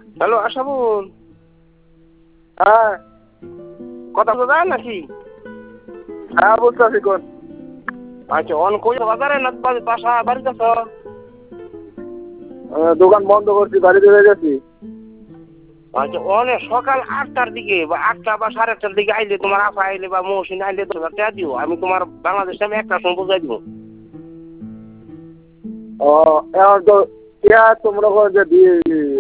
Hello Ashabul, হ্যাঁ কথা তো যায় নাকি? হ্যাঁ বুঝতেছি কোন আচ্ছা, অন কই বাজারে না বাসা বাড়িতে আছো? দোকান বন্ধ করছি, বাড়িতে হয়ে গেছি। আচ্ছা, অনেক সকাল 8টার দিকে বা 8টা বা 8:30টার দিকে আইলে তোমার আপা আইলে বা মৌসিন আইলে তোমার টাকা দিও, আমি তোমার বাংলাদেশ টাইমে 1টার সময় পৌঁছাই দিব। ও এখন তো তোমরা যে দিয়ে